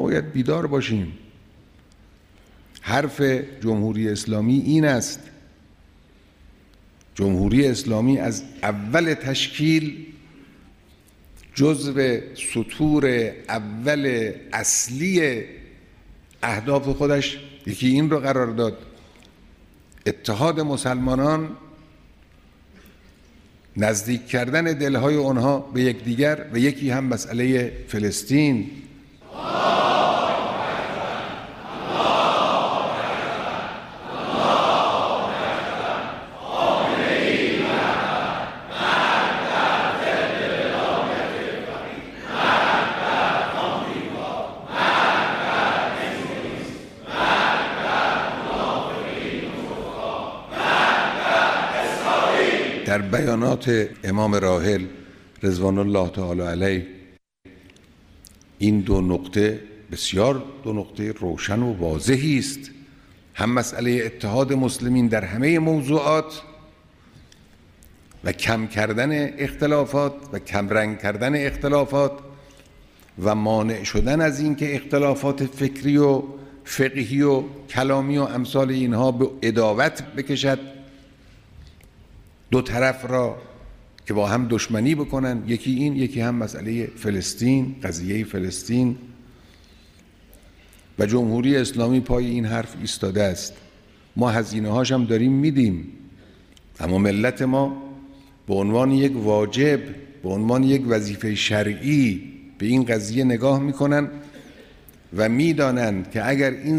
باید بیدار باشیم. حرف جمهوری اسلامی این است: جمهوری اسلامی از اول تشکیل جزو سطور اول اصلی اهداف خودش یکی این رو قرار داد: اتحاد مسلمانان، نزدیک کردن دلهای آنها به یکدیگر، و یکی هم مسئله فلسطین. در بیانات امام راحل رضوان الله تعالی علیه این دو نقطه بسیار دو نقطه روشن و واضحی است: هم مسئله اتحاد مسلمین در همه موضوعات و کم کردن اختلافات و کم رنگ کردن اختلافات و مانع شدن از این که اختلافات فکری و فقهی و کلامی و امثال اینها به عداوت بکشد دو طرف را که با هم دشمنی بکنن. یکی این، یکی هم مسئله فلسطین، قضیه فلسطین. و جمهوری اسلامی پای این حرف ایستاده است. ما هزینه هاش هم داریم میدیم، اما ملت ما به عنوان یک واجب، به عنوان یک وظیفه شرعی به این قضیه نگاه میکنن و میدانند که اگر این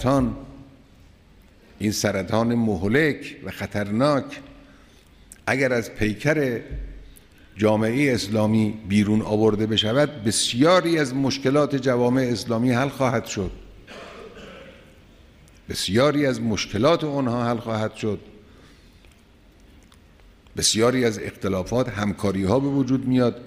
سرطان مهلک و خطرناک اگر از پیکر جامعه اسلامی بیرون آورده بشود، بسیاری از مشکلات جوامع اسلامی حل خواهد شد. بسیاری از مشکلات آنها حل خواهد شد. بسیاری از اختلافات، همکاری ها به وجود میاد.